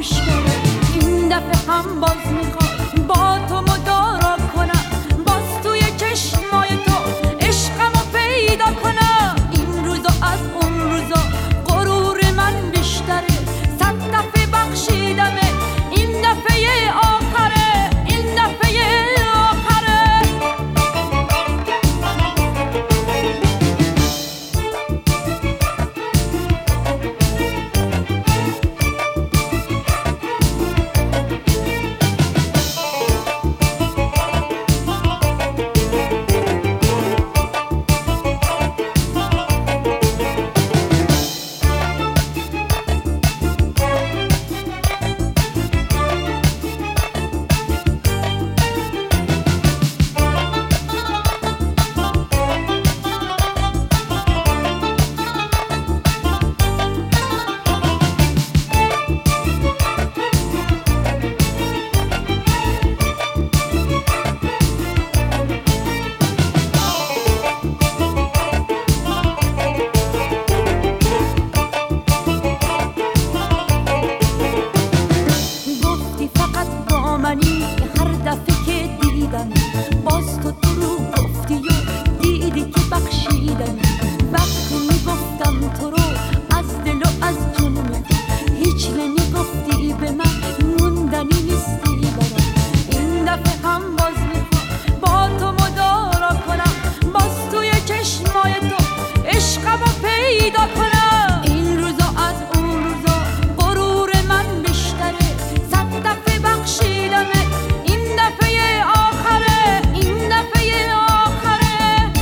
مشکله. این دفعه هم باز میخوام با تو مدارا کنم، باز توی چشمای تو عشقمو پیدا کنم. این روزا از اون روزا غرور من بیشتره، 100 دفعه بخشیدمه، این دفعه آخره، این دفعه آخره. هر دفعه که دیدم باز تو رو گفتی و دیدی که بخشیدم. وقتی میگفتم تو رو از دل و از جون میدی، هیچ نمیگفتی به من، موندنی نیستی برام. این دفعه هم باز میخوام با تو مدارا کنم، باز توی چشمای تو عشقمو پیدا کنم. این روزا از اون روزا غرور من بیشتره، 100 دفعه بخشیدمه، این دفعه آخره، این دفعه آخره.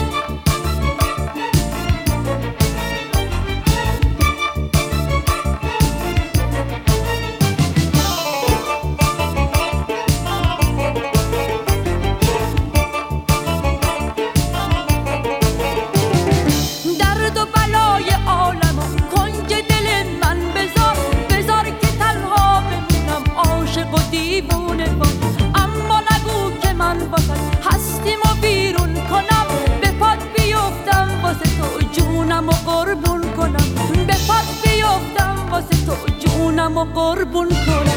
درد و بلای عالمو کنج دل من بذار، بذار که تنها بمونم عاشق و دیوونه باز. اما نگو که من واسه هستیمو بیرون کنم، به پات بیفتم واسه تو جونمو قربون کنم، به پات بیفتم واسه تو جونمو قربون کنم.